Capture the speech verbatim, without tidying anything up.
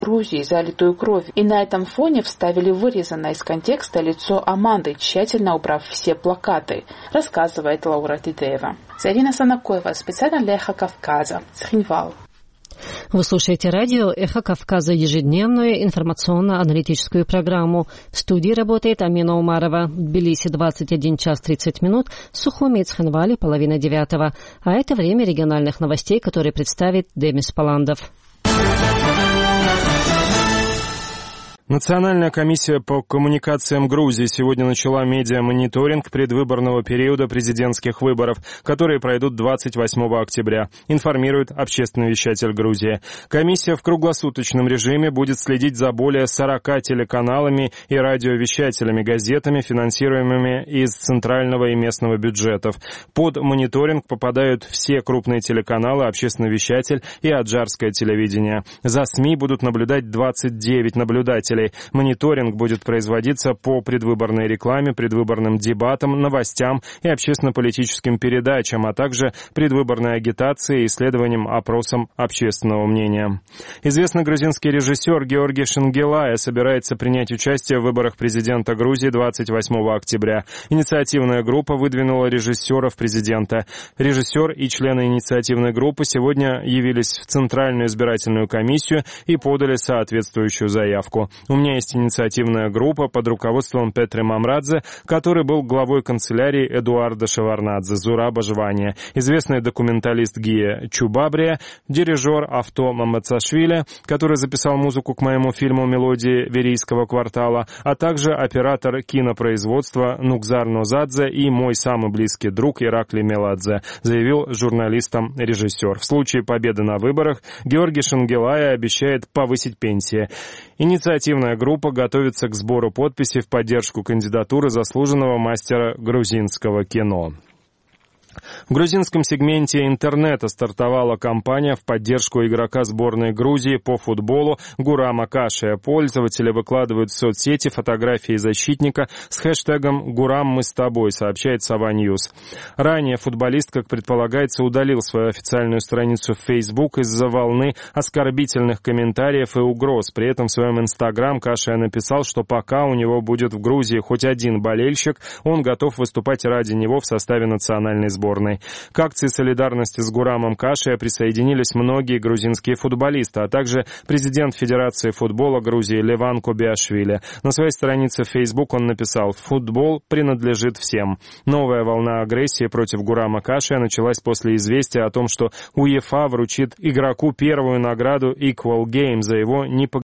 Грузии, залитую кровью, и на этом фоне вставили вырезанное из контекста лицо Аманды, тщательно убрав все плакаты, рассказывает Лаура Тидеева. Зарина Санакоева, специально для «Эхо Кавказа», Цхинвал. Вы слушаете радио «Эхо Кавказа», ежедневную информационно-аналитическую программу. В студии работает Амина Умарова. В Тбилиси двадцать один час тридцать минут, в Сухуми и Цхинвале половина девятого. А это время региональных новостей, которые представит Демис Паландов. Национальная комиссия по коммуникациям Грузии сегодня начала медиа-мониторинг предвыборного периода президентских выборов, которые пройдут двадцать восьмого октября, информирует общественный вещатель Грузии. Комиссия в круглосуточном режиме будет следить за более сорока телеканалами и радиовещателями, газетами, финансируемыми из центрального и местного бюджетов. Под мониторинг попадают все крупные телеканалы, общественный вещатель и аджарское телевидение. За СМИ будут наблюдать двадцать девять наблюдателей. Мониторинг будет производиться по предвыборной рекламе, предвыборным дебатам, новостям и общественно-политическим передачам, а также предвыборной агитации и исследованиям, опросам общественного мнения. Известный грузинский режиссер Георгий Шенгелая собирается принять участие в выборах президента Грузии двадцать восьмого октября. Инициативная группа выдвинула режиссеров президента. Режиссер и члены инициативной группы сегодня явились в Центральную избирательную комиссию и подали соответствующую заявку. У меня есть инициативная группа под руководством Петры Мамрадзе, который был главой канцелярии Эдуарда Шеварнадзе, Зураба Жвания, известный документалист Гия Чубабрия, дирижер Авто Мамацашвили, который записал музыку к моему фильму «Мелодии Верийского квартала», а также оператор кинопроизводства Нукзар Нозадзе и мой самый близкий друг Ираклий Меладзе, заявил журналистам режиссер. В случае победы на выборах Георгий Шенгелая обещает повысить пенсии. Инициативная группа готовится к сбору подписей в поддержку кандидатуры заслуженного мастера грузинского кино. В грузинском сегменте интернета стартовала кампания в поддержку игрока сборной Грузии по футболу Гурама Кашия. Пользователи выкладывают в соцсети фотографии защитника с хэштегом «Гурам, мы с тобой», сообщает Сова Ньюс. Ранее футболист, как предполагается, удалил свою официальную страницу в Facebook из-за волны оскорбительных комментариев и угроз. При этом в своем Инстаграм Кашия написал, что пока у него будет в Грузии хоть один болельщик, он готов выступать ради него в составе национальной сборной. Сборной. К акции солидарности с Гурамом Кашия присоединились многие грузинские футболисты, а также президент Федерации футбола Грузии Леван Кобиашвили. На своей странице в Facebook он написал: «Футбол принадлежит всем». Новая волна агрессии против Гурама Кашия началась после известия о том, что УЕФА вручит игроку первую награду Equal Game за его непогрешимость